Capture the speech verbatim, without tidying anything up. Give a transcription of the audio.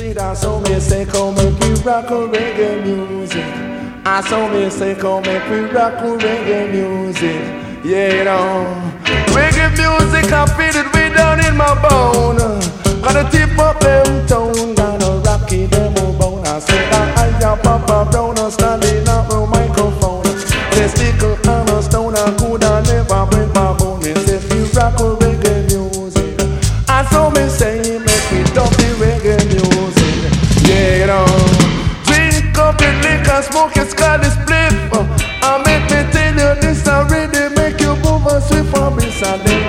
See that so me say come make we rock a reggae music. I saw me say come make we rock a reggae music. Yeah, you know, reggae music I feel it way down in my bone. Gotta tip up them tone, gotta rock it them bone. I say I I pop up down and standing up on microphone. They stick on a stone, I coulda never break my bone. Me say we rock a reggae music. I saw me say make we dump the reggae music. Yeah, you know, drink up the liquor, smoke your Scottish spliff. I make me tell you this already, make you move and swift and miss and then